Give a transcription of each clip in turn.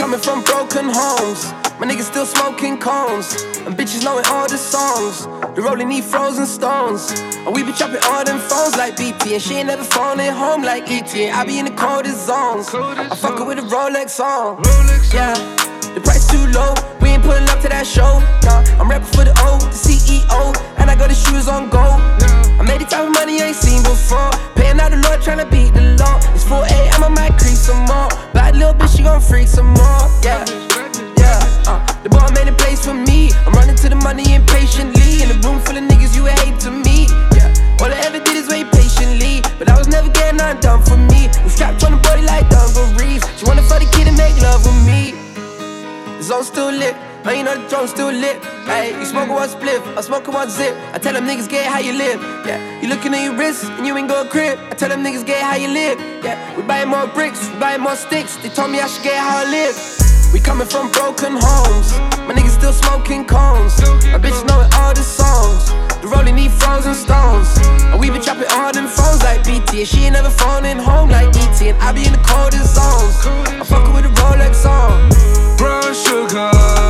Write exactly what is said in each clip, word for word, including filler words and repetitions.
coming from broken homes. My niggas still smoking cones, and bitches knowing all the songs. The rolling need frozen stones, and we be chopping all them phones like B T. And she ain't never phoning home like E T. And I be in the coldest zones. I fuck her with a Rolex on. Yeah, the price too low, we ain't pulling up to that show. Nah, I'm rapping for the O, the C E O, and I got the shoes on gold. I made the type of money you ain't seen before. Paying out the Lord, tryna beat the law. It's four A M, I might crease some more. Bad little bitch, she gon' freak some more. Yeah, yeah, uh, the boy made a place for me. I'm running to the money impatiently. In a room full of niggas, you would hate to meet. Yeah, all I ever did is wait patiently, but I was never getting nothing done for me. We strapped on the body like dungarees. She wanna fuck the kid and make love with me. The zone still lit, man, you know the throne still lit. Ayy, you smoking one spliff, I smoking one zip. I tell them niggas get how you live. Yeah, you looking at your wrist and you ain't go crib. I tell them niggas get how you live. Yeah, we buying more bricks, we buying more sticks. They told me I should get how I live. We coming from broken homes, my niggas still smoking cones. My bitch knowing all the songs. The rolling need frozen stones, and we been chopping all them phones like B T. And she ain't never phoning home like E T. And I be in the coldest zones. I fuck her with a Rolex on. Brown sugar,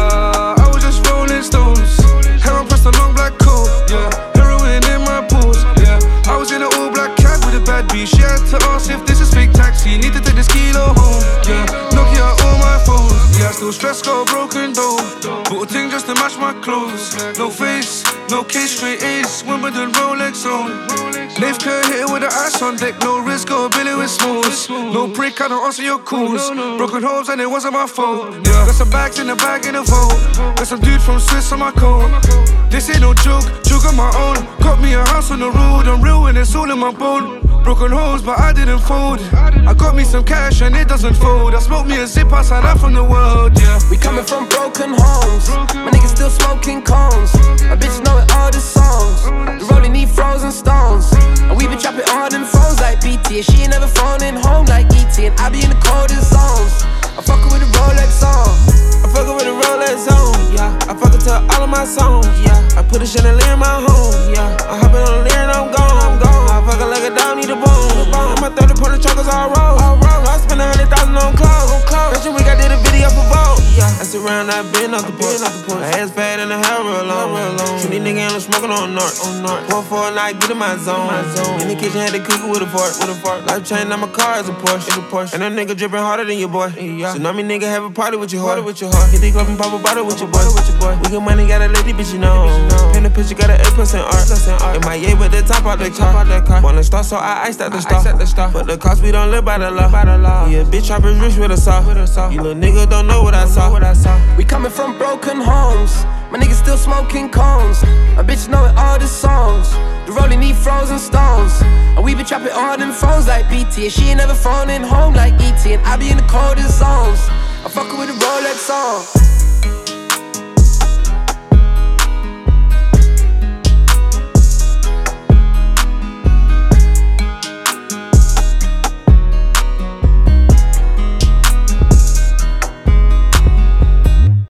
I was just rolling stones. Heroin pressed a long black coat, yeah. Heroin in my pools, yeah. I was in an all black cab with a bad bitch. She had to ask if this is fake taxi. Need to take this kilo home, yeah. Nokia all my phones, yeah. Still stressed, got a broken door. Bought a thing just to match my clothes. No face, no case, straight A's. Wimbledon Rolex on. Leif Kerr hit it with the ice on deck. No risk, got a billy with smooths. No prick, I don't answer your calls. Broken homes and it wasn't my fault, yeah. Got some bags in the bag in the vault. Got some dude from Swiss on my coat. This ain't no joke, joke on my own. Got me a house on the road, I'm real and it's all in my bone. Broken homes, but I didn't fold. I got me some cash and it doesn't fold. I smoked me a zip outside out from the world, yeah. We coming from broken homes, my niggas still smoking cones. My bitch knowing all the songs. The rolling need frozen stones, and we been chopping all them phones like B T. And she ain't never phoning home like E T. And I be in the coldest zones. I fuck her with a Rolex on. I fuck her with a Rolex on, yeah. I fuck her to all of my songs, yeah. I put a chandelier in my home, yeah. I hop in on the lyre and I'm gone, I'm gone. I fuck her like a dog, need a bone. My thirty point of chocolates all roll, all roll. I spend a hundred thousand on clothes, on clothes. Last week I did a video for Vogue, yeah. I sit around, I been off the porch, off the porch. My ass fat and the hair real long, real long. Shoot these niggas and I'm smoking on north, on north. Pour for a night, get in my zone, my zone. In the kitchen, had to cook it with a fork, with a fork. Life chain, now my car is a Porsche, is a Porsche. And that nigga dripping harder than your boy, yeah. So now me nigga have a party with your heart, with your heart. Hit the club and pop a bottle with your boy, with your boy. We get money, got a lady, bitch, you know. Paint the picture, got an eight percent art. In my yay with the top out the car. Wanna start, so I iced at the start. But the cost, we don't live by the law. Yeah, bitch, choppers rich with a saw. You little nigga don't know what I saw. We coming from broken homes, my niggas still smoking cones. My bitch knowing all the songs. The rolling need frozen stones, and we been chopping all them phones like B T. And she ain't never phoning home like E T. And I be in the coldest zones. I fuck her with a Rolex on.